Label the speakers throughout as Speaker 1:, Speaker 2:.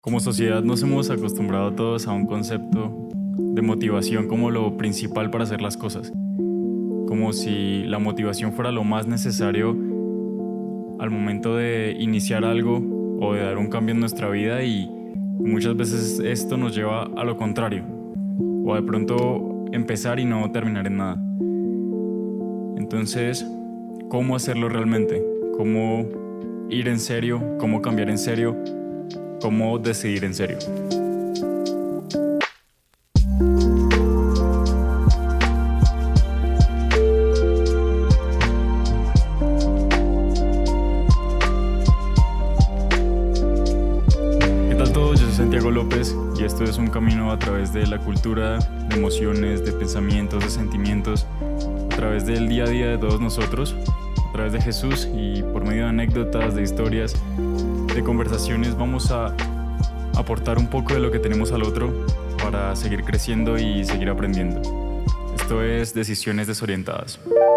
Speaker 1: Como sociedad nos hemos acostumbrado todos a un concepto de motivación como lo principal para hacer las cosas. Como si la motivación fuera lo más necesario al momento de iniciar algo o de dar un cambio en nuestra vida, y muchas veces esto nos lleva a lo contrario, o de pronto empezar y no terminar en nada. Entonces, ¿cómo hacerlo realmente? ¿Cómo ir en serio? ¿Cómo cambiar en serio? ¿Cómo decidir en serio? ¿Qué tal todos? Yo soy Santiago López y esto es un camino a través de la cultura, de emociones, de pensamientos, de sentimientos, a través del día a día de todos nosotros, a través de Jesús, y por medio de anécdotas, de historias, de conversaciones vamos a aportar un poco de lo que tenemos al otro para seguir creciendo y seguir aprendiendo. Esto es Decisiones Desorientadas.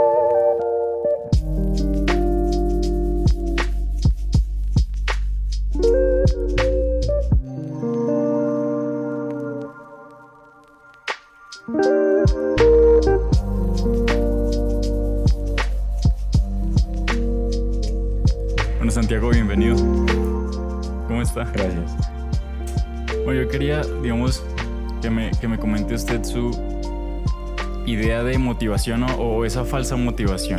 Speaker 1: Bueno, Santiago, bienvenido. ¿Cómo está?
Speaker 2: Gracias.
Speaker 1: Bueno, yo quería, digamos, que me comente usted su idea de motivación o esa falsa motivación.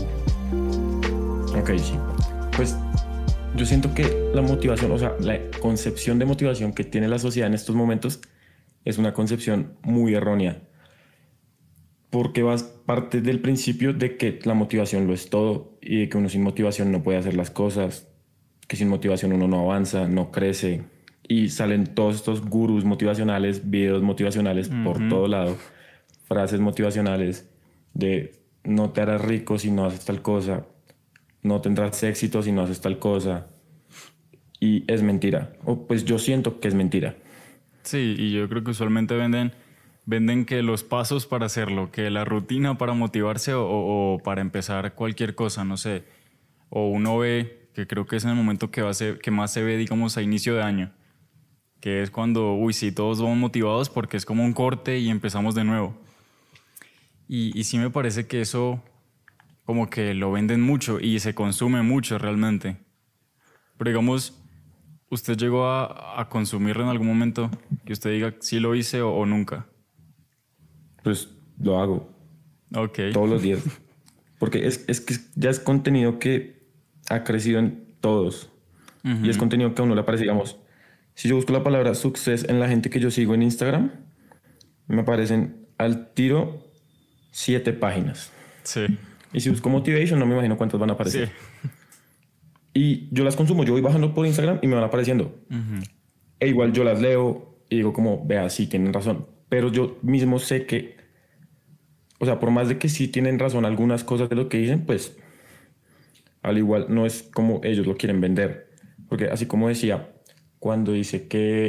Speaker 2: Ok, sí. Pues yo siento que la motivación, o sea, la concepción de motivación que tiene la sociedad en estos momentos es una concepción muy errónea. Porque parte del principio de que la motivación lo es todo y de que uno sin motivación no puede hacer las cosas, que sin motivación uno no avanza, no crece. Y salen todos estos gurús motivacionales, videos motivacionales por todo lado, frases motivacionales de no te harás rico si no haces tal cosa, no tendrás éxito si no haces tal cosa. Y es mentira. O pues yo siento que es mentira.
Speaker 1: Sí, y yo creo que usualmente venden que los pasos para hacerlo, que la rutina para motivarse o para empezar cualquier cosa, no sé. O uno ve, que creo que es en el momento que más se ve, digamos, a inicio de año, que es cuando, sí, todos vamos motivados porque es como un corte y empezamos de nuevo. Y sí me parece que eso como que lo venden mucho y se consume mucho realmente. Pero digamos, ¿usted llegó a consumirlo en algún momento? Que usted diga sí lo hice o nunca.
Speaker 2: Pues lo hago
Speaker 1: Ok.
Speaker 2: todos los días. Porque es que ya es contenido que ha crecido en todos. Y es contenido que a uno le aparece, digamos, si yo busco la palabra success en la gente que yo sigo en Instagram, me aparecen al tiro 7 páginas.
Speaker 1: Sí.
Speaker 2: Y si busco motivation, no me imagino cuántas van a aparecer.
Speaker 1: Sí.
Speaker 2: Y yo las consumo, yo voy bajando por Instagram y me van apareciendo. E igual yo las leo y digo como, vea, sí, tienen razón. Pero yo mismo sé que, o sea, por más de que sí tienen razón algunas cosas de lo que dicen, pues al igual no es como ellos lo quieren vender. Porque así como decía, cuando dice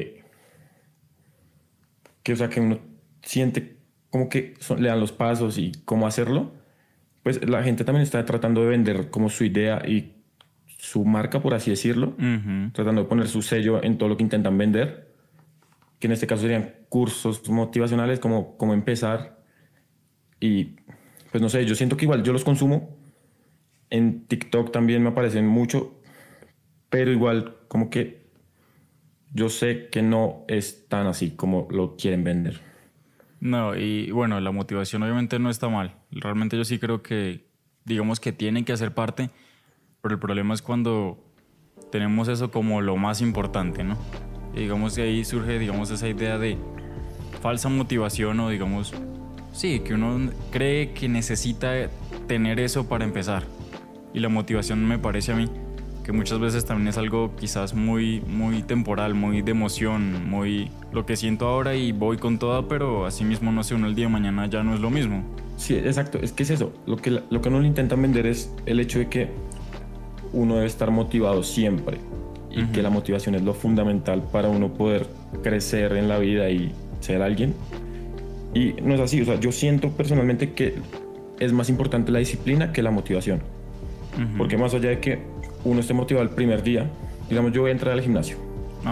Speaker 2: o sea, que uno siente como que le dan los pasos y cómo hacerlo, pues la gente también está tratando de vender como su idea y su marca, por así decirlo, tratando de poner su sello en todo lo que intentan vender, que en este caso serían cursos motivacionales, como empezar. Y pues no sé, yo siento que igual yo los consumo. En TikTok también me aparecen mucho, pero igual como que yo sé que no es tan así como lo quieren vender.
Speaker 1: No, y bueno, la motivación obviamente no está mal. Realmente yo sí creo que, digamos, que tienen que hacer parte, pero el problema es cuando tenemos eso como lo más importante, ¿no? Y digamos de ahí surge, digamos, esa idea de falsa motivación, o digamos, sí, que uno cree que necesita tener eso para empezar. Y la motivación, me parece a mí, que muchas veces también es algo quizás muy, muy temporal, muy de emoción, muy lo que siento ahora y voy con toda, pero así mismo, no sé, uno el día de mañana ya no es lo mismo.
Speaker 2: Sí, exacto, es que es eso. Lo que uno le intentan vender es el hecho de que uno debe estar motivado siempre y que la motivación es lo fundamental para uno poder crecer en la vida y ser alguien. Y no es así, o sea, yo siento personalmente que es más importante la disciplina que la motivación. Porque más allá de que uno esté motivado el primer día, digamos, yo voy a entrar al gimnasio.
Speaker 1: Ajá.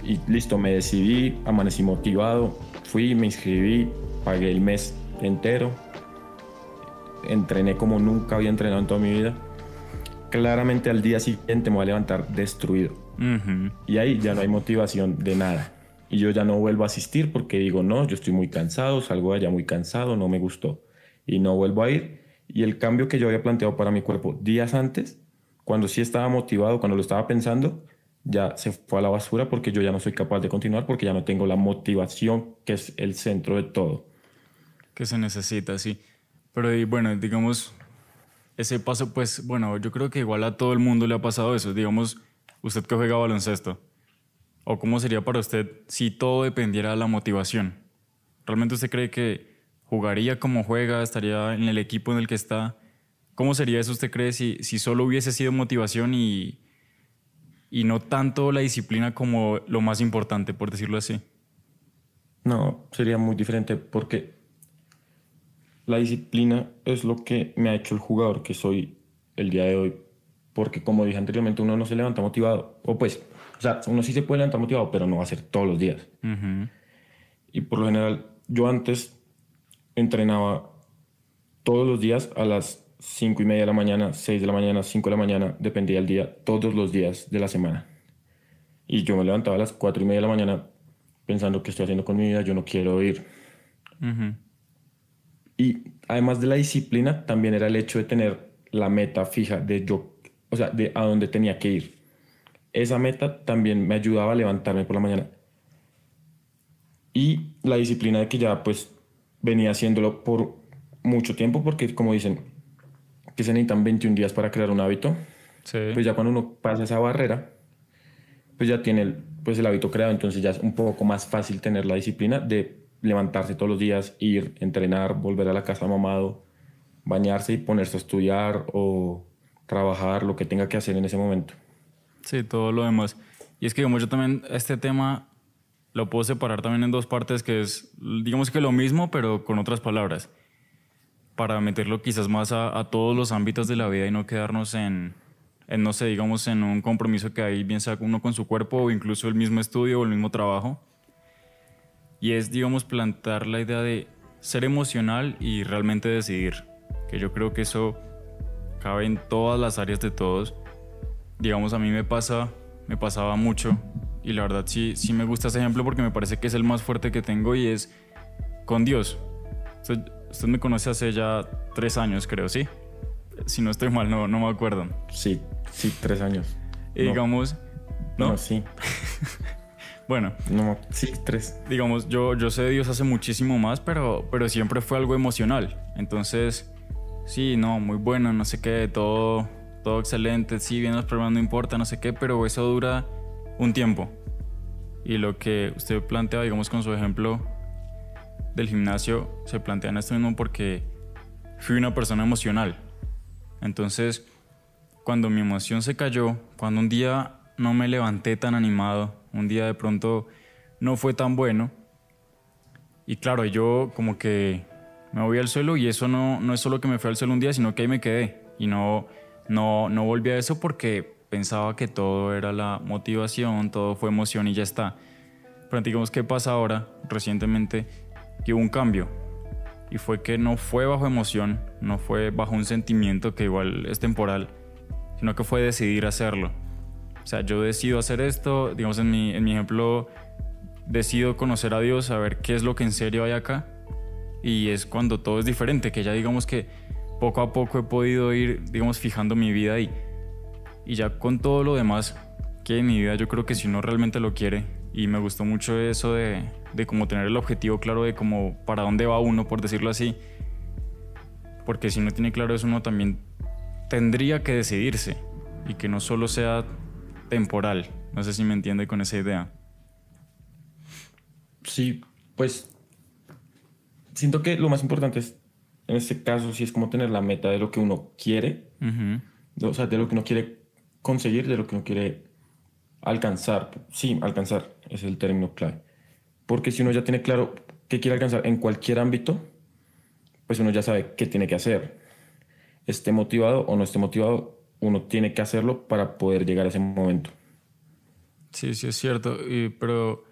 Speaker 2: Y listo, me decidí, amanecí motivado, fui, me inscribí, pagué el mes entero, entrené como nunca había entrenado en toda mi vida. Claramente al día siguiente me voy a levantar destruido.
Speaker 1: Ujú.
Speaker 2: Y ahí ya no hay motivación de nada. Y yo ya no vuelvo a asistir porque digo, no, yo estoy muy cansado, salgo de allá muy cansado, no me gustó. Y no vuelvo a ir. Y el cambio que yo había planteado para mi cuerpo días antes, cuando sí estaba motivado, cuando lo estaba pensando, ya se fue a la basura porque yo ya no soy capaz de continuar porque ya no tengo la motivación que es el centro de todo.
Speaker 1: Que se necesita, sí. Pero y bueno, digamos, ese paso, pues, bueno, yo creo que igual a todo el mundo le ha pasado eso. Digamos, usted que juega baloncesto, o cómo sería para usted si todo dependiera de la motivación. ¿Realmente usted cree que jugaría como juega, estaría en el equipo en el que está? ¿Cómo sería eso, usted cree, si solo hubiese sido motivación y no tanto la disciplina como lo más importante, por decirlo así?
Speaker 2: No, sería muy diferente porque la disciplina es lo que me ha hecho el jugador que soy el día de hoy. Porque como dije anteriormente, uno no se levanta motivado. O pues, o sea, uno sí se puede levantar motivado, pero no va a ser todos los días.
Speaker 1: Ujú.
Speaker 2: Y por lo general, yo antes entrenaba todos los días a las 5:30 de la mañana, 6 de la mañana, 5 de la mañana, dependía del día, todos los días de la semana. Y yo me levantaba a las 4:30 de la mañana pensando qué estoy haciendo con mi vida, yo no quiero ir.
Speaker 1: Ujú.
Speaker 2: Y además de la disciplina, también era el hecho de tener la meta fija de yo, o sea, de a dónde tenía que ir. Esa meta también me ayudaba a levantarme por la mañana. Y la disciplina de que ya pues venía haciéndolo por mucho tiempo, porque como dicen que se necesitan 21 días para crear un hábito,
Speaker 1: Sí.
Speaker 2: pues ya cuando uno pasa esa barrera, pues ya tiene pues el hábito creado, entonces ya es un poco más fácil tener la disciplina de levantarse todos los días, ir, entrenar, volver a la casa mamado, bañarse y ponerse a estudiar o trabajar, lo que tenga que hacer en ese momento.
Speaker 1: Sí, todo lo demás. Y es que, digamos, yo también este tema lo puedo separar también en dos partes, que es, digamos que lo mismo, pero con otras palabras, para meterlo quizás más a todos los ámbitos de la vida y no quedarnos no sé, digamos, en un compromiso que hay, bien sea uno con su cuerpo o incluso el mismo estudio o el mismo trabajo. Y es, digamos, plantar la idea de ser emocional y realmente decidir, que yo creo que eso cabe en todas las áreas de todos. Digamos, a mí me pasaba mucho y la verdad sí me gusta ese ejemplo porque me parece que es el más fuerte que tengo y es con Dios. Usted me conoce hace ya 3 años, creo, ¿sí? Si no estoy mal, no me acuerdo.
Speaker 2: Sí, sí, 3 años.
Speaker 1: Y
Speaker 2: No,
Speaker 1: digamos, ¿no?
Speaker 2: no, sí,
Speaker 1: Bueno,
Speaker 2: no, sí, 3.
Speaker 1: digamos, yo sé de Dios hace muchísimo más, pero siempre fue algo emocional. Entonces, sí, no, muy bueno, no sé qué, todo excelente, sí, bien los problemas no importa, no sé qué, pero eso dura un tiempo. Y lo que usted plantea, digamos, con su ejemplo del gimnasio, se plantea en esto mismo porque fui una persona emocional. Entonces, cuando mi emoción se cayó, cuando un día no me levanté tan animado, un día de pronto no fue tan bueno, y claro, yo como que me voy al suelo y eso no es solo que me fui al suelo un día, sino que ahí me quedé y no volví a eso porque pensaba que todo era la motivación, todo fue emoción y ya está. Pero digamos, ¿qué pasa ahora? Recientemente que hubo un cambio y fue que no fue bajo emoción, no fue bajo un sentimiento que igual es temporal, sino que fue decidir hacerlo. O sea, yo decido hacer esto, digamos en mi ejemplo, decido conocer a Dios, saber qué es lo que en serio hay acá, y es cuando todo es diferente, que ya digamos que poco a poco he podido ir, digamos, fijando mi vida ahí. Y ya con todo lo demás que en mi vida yo creo que si uno realmente lo quiere, y me gustó mucho eso de como tener el objetivo claro de como para dónde va uno, por decirlo así, porque si no tiene claro eso uno también tendría que decidirse y que no solo sea temporal. No sé si me entiende con esa idea.
Speaker 2: Sí, pues siento que lo más importante es, en este caso, sí es como tener la meta de lo que uno quiere,
Speaker 1: Ujú.
Speaker 2: o sea, de lo que uno quiere conseguir, de lo que uno quiere alcanzar. Sí, alcanzar es el término clave. Porque si uno ya tiene claro qué quiere alcanzar en cualquier ámbito, pues uno ya sabe qué tiene que hacer. Esté motivado o no esté motivado, uno tiene que hacerlo para poder llegar a ese momento.
Speaker 1: Sí, sí es cierto, pero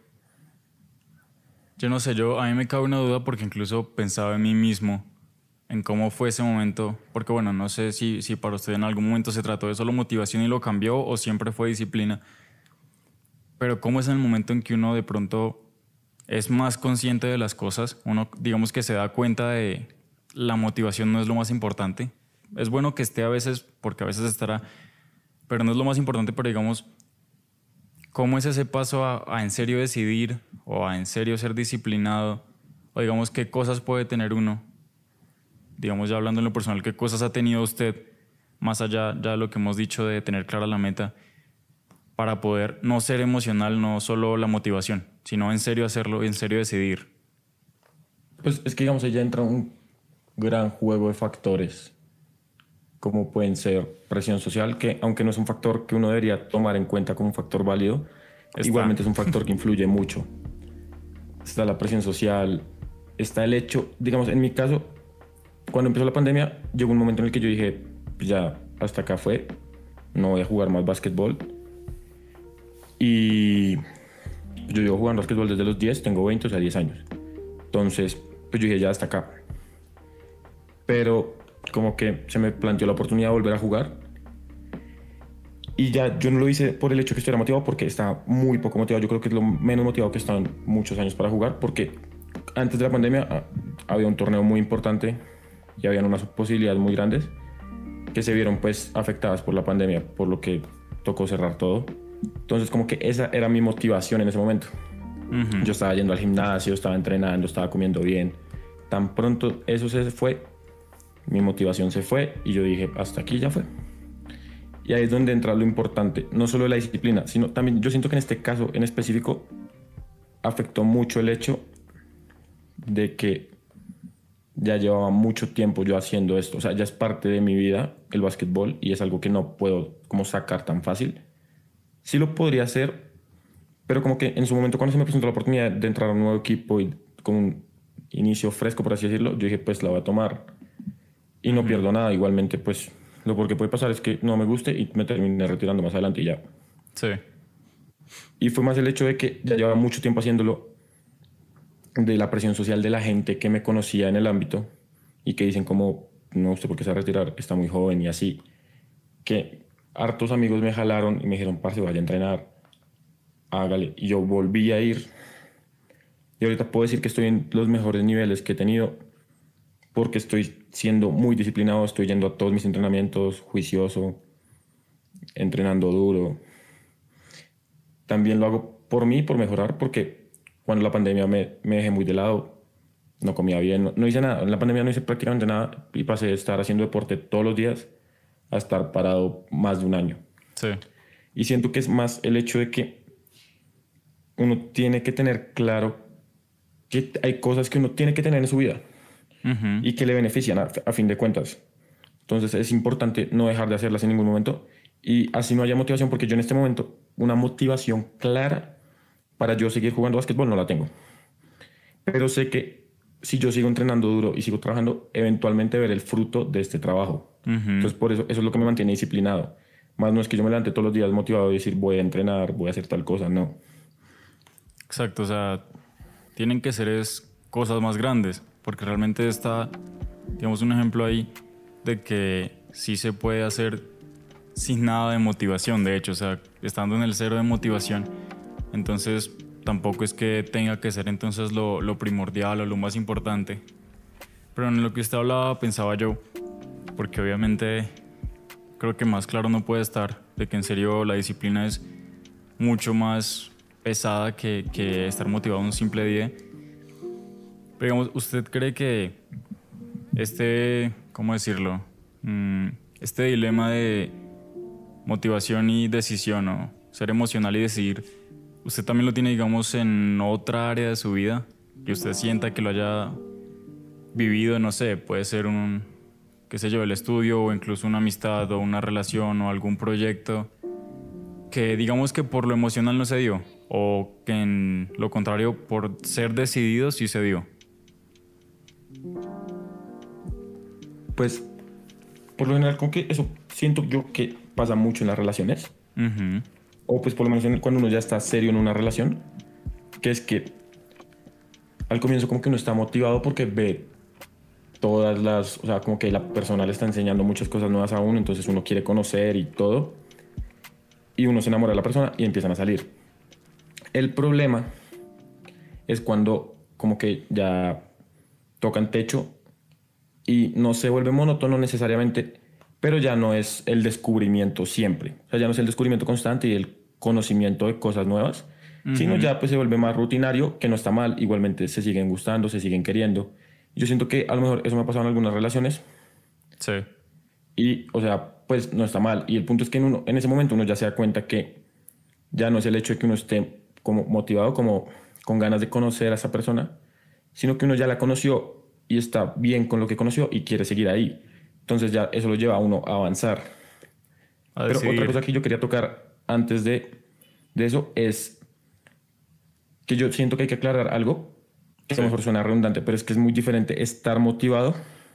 Speaker 1: yo no sé, a mí me cabe una duda porque incluso pensaba en mí mismo, en cómo fue ese momento, porque bueno, no sé si para usted en algún momento se trató de solo motivación y lo cambió o siempre fue disciplina, pero cómo es en el momento en que uno de pronto es más consciente de las cosas, uno digamos que se da cuenta de la motivación no es lo más importante. Es bueno que esté a veces, porque a veces estará, pero no es lo más importante, pero digamos, ¿cómo es ese paso a en serio decidir o a en serio ser disciplinado? O digamos, ¿qué cosas puede tener uno? Digamos, ya hablando en lo personal, ¿qué cosas ha tenido usted, más allá ya de lo que hemos dicho de tener clara la meta, para poder no ser emocional, no solo la motivación, sino en serio hacerlo, en serio decidir?
Speaker 2: Pues es que digamos, ahí ya entra un gran juego de factores, como pueden ser presión social, que aunque no es un factor que uno debería tomar en cuenta como un factor válido,
Speaker 1: Está.
Speaker 2: igualmente es un factor que influye mucho. Está la presión social, está el hecho, digamos, en mi caso, cuando empezó la pandemia, llegó un momento en el que yo dije, "Pues ya, hasta acá fue, no voy a jugar más básquetbol". Y yo llevo jugando básquetbol desde los 10, tengo 20, o sea, 10 años. Entonces, pues yo dije, ya hasta acá. Pero como que se me planteó la oportunidad de volver a jugar. Y ya yo no lo hice por el hecho que estuviera motivado, porque estaba muy poco motivado. Yo creo que es lo menos motivado que he estado en muchos años para jugar, porque antes de la pandemia había un torneo muy importante y habían unas posibilidades muy grandes que se vieron pues afectadas por la pandemia, por lo que tocó cerrar todo. Entonces como que esa era mi motivación en ese momento.
Speaker 1: Ujú.
Speaker 2: Yo estaba yendo al gimnasio, estaba entrenando, estaba comiendo bien. Tan pronto eso se fue, mi motivación se fue y yo dije, hasta aquí ya fue. Y ahí es donde entra lo importante, no solo la disciplina, sino también yo siento que en este caso en específico afectó mucho el hecho de que ya llevaba mucho tiempo yo haciendo esto. O sea, ya es parte de mi vida el básquetbol y es algo que no puedo como sacar tan fácil. Sí lo podría hacer, pero como que en su momento cuando se me presentó la oportunidad de entrar a un nuevo equipo y con un inicio fresco, por así decirlo, yo dije, pues la voy a tomar y no
Speaker 1: Ujú.
Speaker 2: pierdo nada. Igualmente, pues lo porque puede pasar es que no me guste y me termine retirando más adelante y ya.
Speaker 1: Sí.
Speaker 2: Y fue más el hecho de que ya llevaba mucho tiempo haciéndolo, de la presión social de la gente que me conocía en el ámbito y que dicen como, no, usted por qué se va a retirar, está muy joven y así, que hartos amigos me jalaron y me dijeron, parce, vaya a entrenar, hágale. Y yo volví a ir y ahorita puedo decir que estoy en los mejores niveles que he tenido porque estoy siendo muy disciplinado, estoy yendo a todos mis entrenamientos, juicioso, entrenando duro. También lo hago por mí, por mejorar, porque cuando la pandemia me dejé muy de lado, no comía bien, no hice nada. En la pandemia no hice prácticamente nada y pasé de estar haciendo deporte todos los días a estar parado más de un año.
Speaker 1: Sí.
Speaker 2: Y siento que es más el hecho de que uno tiene que tener claro que hay cosas que uno tiene que tener en su vida
Speaker 1: Ujú.
Speaker 2: y que le benefician a fin de cuentas. Entonces es importante no dejar de hacerlas en ningún momento y así no haya motivación, porque yo en este momento una motivación clara para yo seguir jugando básquetbol no la tengo. Pero sé que si yo sigo entrenando duro y sigo trabajando, eventualmente veré el fruto de este trabajo.
Speaker 1: Ujú.
Speaker 2: Entonces por eso es lo que me mantiene disciplinado. Más no es que yo me levante todos los días motivado y decir voy a entrenar, voy a hacer tal cosa, no.
Speaker 1: Exacto, o sea, tienen que ser cosas más grandes, porque realmente está, digamos, un ejemplo ahí de que sí se puede hacer sin nada de motivación, de hecho, o sea, estando en el cero de motivación, entonces tampoco es que tenga que ser entonces lo primordial o lo más importante. Pero en lo que usted hablaba pensaba yo, porque obviamente creo que más claro no puede estar de que en serio la disciplina es mucho más pesada que estar motivado un simple día. Pero digamos, ¿usted cree que ¿cómo decirlo? Este dilema de motivación y decisión o ser emocional y decidir, ¿usted también lo tiene, digamos, en otra área de su vida? Que usted sienta que lo haya vivido, no sé, puede ser qué sé yo, el estudio o incluso una amistad o una relación o algún proyecto que digamos que por lo emocional no se dio o que en lo contrario por ser decidido sí se dio.
Speaker 2: Pues por lo general como que eso siento yo que pasa mucho en las relaciones.
Speaker 1: Ujú.
Speaker 2: o pues por lo menos cuando uno ya está serio en una relación, que es que al comienzo como que uno está motivado porque ve todas las, o sea, como que la persona le está enseñando muchas cosas nuevas a uno, entonces uno quiere conocer y todo, y uno se enamora de la persona y empiezan a salir. El problema es cuando como que ya tocan techo y no se vuelve monótono necesariamente, pero ya no es el descubrimiento siempre. O sea, ya no es el descubrimiento constante y el conocimiento de cosas nuevas, sino ya pues se vuelve más rutinario, que no está mal. Igualmente se siguen gustando, se siguen queriendo. Yo siento que a lo mejor eso me ha pasado en algunas relaciones
Speaker 1: Sí,
Speaker 2: y, o sea, pues no está mal. Y el punto es que en ese momento uno ya se da cuenta que ya no es el hecho de que uno esté como motivado, como con ganas de conocer a esa persona, sino que uno ya la conoció y está bien con lo que conoció y quiere seguir ahí. Entonces ya eso lo lleva a uno a avanzar.
Speaker 1: a
Speaker 2: Pero otra
Speaker 1: decidir.
Speaker 2: cosa que yo quería tocar antes de eso es que yo siento que hay que aclarar algo, que a
Speaker 1: Sí,
Speaker 2: lo mejor suena redundante, pero es que es muy diferente estar motivado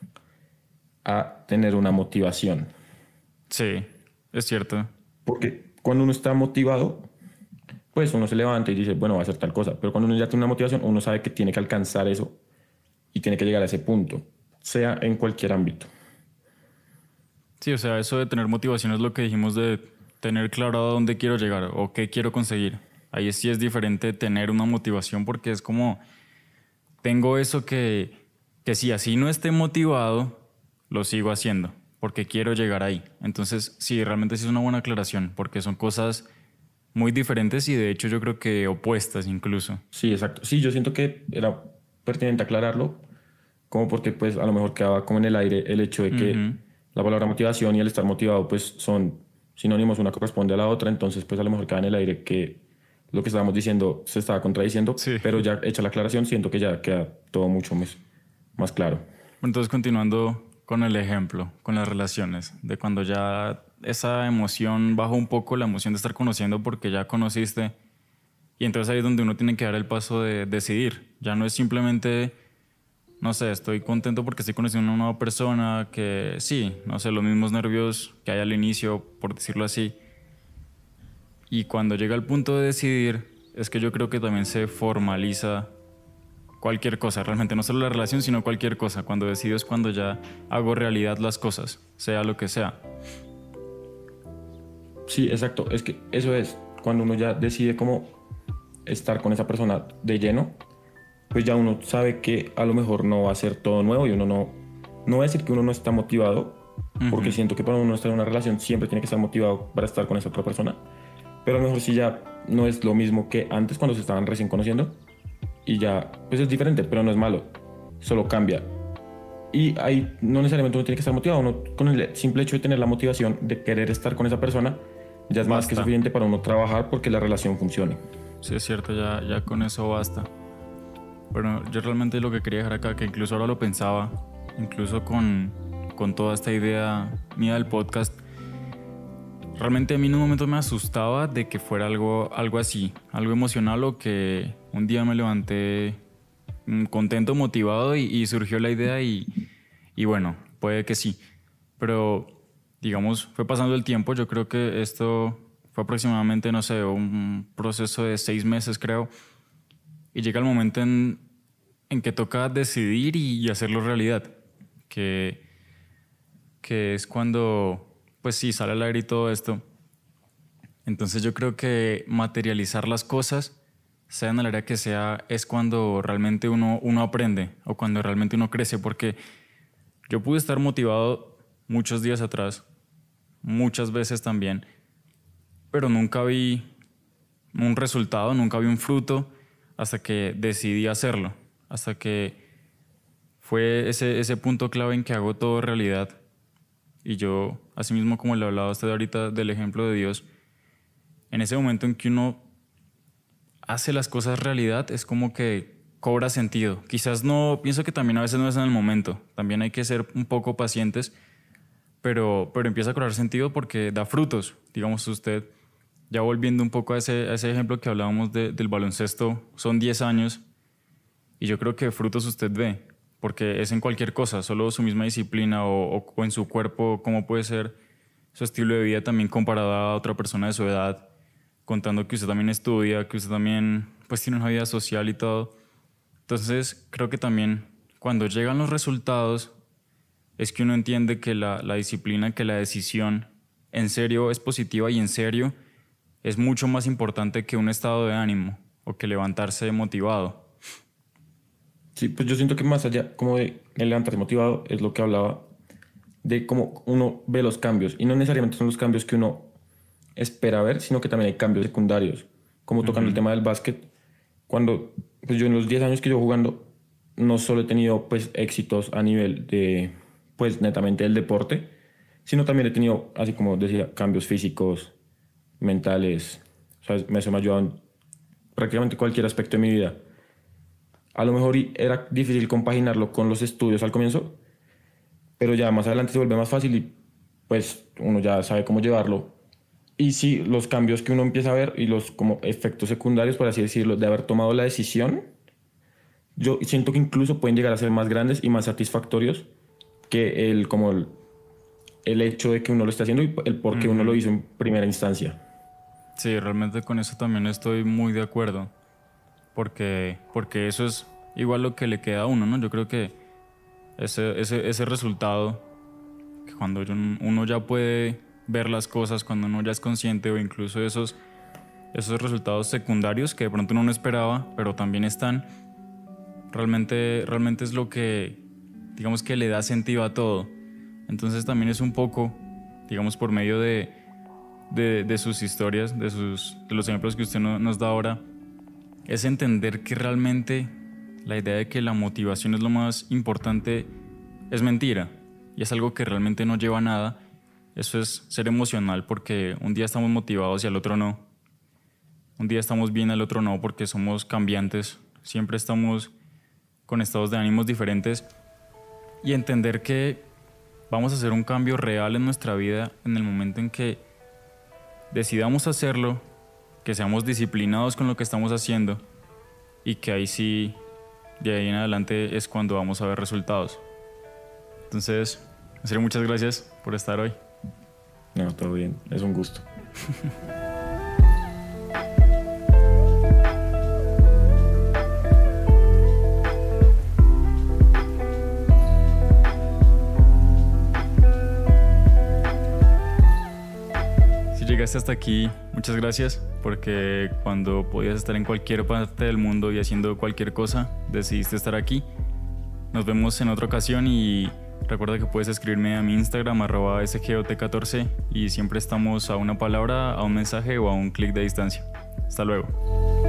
Speaker 2: a tener una motivación.
Speaker 1: sí, es cierto.
Speaker 2: Porque cuando uno está motivado, pues uno se levanta y dice, bueno, va a hacer tal cosa. Pero cuando uno ya tiene una motivación, uno sabe que tiene que alcanzar eso y tiene que llegar a ese punto, sea en cualquier ámbito.
Speaker 1: Sí, o sea, eso de tener motivación es lo que dijimos de tener claro a dónde quiero llegar o qué quiero conseguir. Ahí sí es diferente tener una motivación porque es como, tengo eso que si así no esté motivado, lo sigo haciendo porque quiero llegar ahí. Entonces, sí, realmente sí es una buena aclaración porque son cosas muy diferentes y de hecho yo creo que opuestas incluso.
Speaker 2: Sí, exacto. Sí, yo siento que era pertinente aclararlo, como porque pues a lo mejor quedaba como en el aire el hecho de que
Speaker 1: Ujú.
Speaker 2: la palabra motivación y el estar motivado pues son sinónimos, una corresponde a la otra, entonces pues a lo mejor queda en el aire que lo que estábamos diciendo se estaba contradiciendo,
Speaker 1: Sí.
Speaker 2: pero ya hecha la aclaración siento que ya queda todo mucho más claro.
Speaker 1: Entonces, continuando con el ejemplo, con las relaciones, de cuando ya esa emoción bajó un poco, la emoción de estar conociendo porque ya conociste, y entonces ahí es donde uno tiene que dar el paso de decidir. Ya no es simplemente, no sé, estoy contento porque estoy conociendo a una nueva persona, que sí, no sé, los mismos nervios que hay al inicio, por decirlo así. Y cuando llega el punto de decidir, es que yo creo que también se formaliza cualquier cosa, realmente no solo la relación, sino cualquier cosa. Cuando decido es cuando ya hago realidad las cosas, sea lo que sea.
Speaker 2: Sí, exacto, es que eso es, cuando uno ya decide cómo estar con esa persona de lleno, pues ya uno sabe que a lo mejor no va a ser todo nuevo y uno no va a decir que uno no está motivado, porque
Speaker 1: Ujú.
Speaker 2: siento que para uno estar en una relación siempre tiene que estar motivado para estar con esa otra persona, pero a lo mejor sí ya no es lo mismo que antes cuando se estaban recién conociendo y ya pues es diferente, pero no es malo, solo cambia. Y ahí no necesariamente uno tiene que estar motivado, uno con el simple hecho de tener la motivación de querer estar con esa persona ya es más que
Speaker 1: Basta.
Speaker 2: suficiente para uno trabajar porque la relación funcione.
Speaker 1: Sí, es cierto, ya con eso basta. Bueno, yo realmente lo que quería dejar acá, que incluso ahora lo pensaba, incluso con toda esta idea mía del podcast, realmente a mí en un momento me asustaba de que fuera algo así, algo emocional o que un día me levanté contento, motivado y surgió la idea y bueno, puede que sí. Pero digamos, fue pasando el tiempo, yo creo que esto fue aproximadamente, no sé, un proceso de 6 meses creo, y llega el momento en que toca decidir y hacerlo realidad, que, que es cuando, pues sí, sale al aire y todo esto. Entonces yo creo que materializar las cosas, sea en el área que sea, es cuando realmente uno aprende o cuando realmente uno crece, porque yo pude estar motivado muchos días atrás, muchas veces también, pero nunca vi un resultado, nunca vi un fruto hasta que decidí hacerlo, hasta que fue ese punto clave en que hago todo realidad. Y yo, así mismo como le hablaba a usted ahorita del ejemplo de Dios, en ese momento en que uno hace las cosas realidad es como que cobra sentido. Quizás no, pienso que también a veces no es en el momento, también hay que ser un poco pacientes, pero empieza a cobrar sentido porque da frutos. Digamos usted, ya volviendo un poco a ese ejemplo que hablábamos del baloncesto, son 10 años y yo creo que frutos usted ve, porque es en cualquier cosa, solo su misma disciplina o en su cuerpo, cómo puede ser su estilo de vida también comparado a otra persona de su edad. contando que usted también estudia, que usted también pues tiene una vida social y todo. Entonces creo que también cuando llegan los resultados es que uno entiende que la disciplina, que la decisión en serio es positiva y en serio es mucho más importante que un estado de ánimo o que levantarse motivado.
Speaker 2: Sí, pues yo siento que más allá como de el levantarse motivado es lo que hablaba de cómo uno ve los cambios. Y no necesariamente son los cambios que uno espera ver, sino que también hay cambios secundarios. Como tocando el tema del básquet, cuando pues yo en los 10 años que llevo jugando, no solo he tenido pues éxitos a nivel de pues netamente del deporte, sino también he tenido, así como decía, cambios físicos, mentales. O sea, eso me ha ayudado en prácticamente cualquier aspecto de mi vida. A lo mejor era difícil compaginarlo con los estudios al comienzo, pero ya más adelante se vuelve más fácil y pues uno ya sabe cómo llevarlo. Y sí, los cambios que uno empieza a ver y los como efectos secundarios, por así decirlo, de haber tomado la decisión, yo siento que incluso pueden llegar a ser más grandes y más satisfactorios que el hecho de que uno lo esté haciendo y el por qué uno lo hizo en primera instancia.
Speaker 1: Sí, realmente con eso también estoy muy de acuerdo, porque eso es igual lo que le queda a uno, ¿no? Yo creo que ese resultado, que cuando uno ya puede ver las cosas, cuando uno ya es consciente, o incluso esos resultados secundarios que de pronto uno no esperaba, pero también están, realmente es lo que, digamos, que le da sentido a todo. Entonces también es un poco, digamos, por medio de sus historias, de los ejemplos que usted nos da ahora, es entender que realmente la idea de que la motivación es lo más importante es mentira y es algo que realmente no lleva a nada. Eso es ser emocional, porque un día estamos motivados y al otro no. Un día estamos bien, al otro no, porque somos cambiantes. Siempre estamos con estados de ánimos diferentes. Y entender que vamos a hacer un cambio real en nuestra vida en el momento en que decidamos hacerlo, que seamos disciplinados con lo que estamos haciendo y que ahí sí, de ahí en adelante es cuando vamos a ver resultados. Entonces, en serio, muchas gracias por estar hoy.
Speaker 2: No, todo bien, es un gusto.
Speaker 1: Si llegaste hasta aquí, muchas gracias, porque cuando podías estar en cualquier parte del mundo y haciendo cualquier cosa, decidiste estar aquí. Nos vemos en otra ocasión y recuerda que puedes escribirme a mi Instagram @sgot14 y siempre estamos a una palabra, a un mensaje o a un clic de distancia. Hasta luego.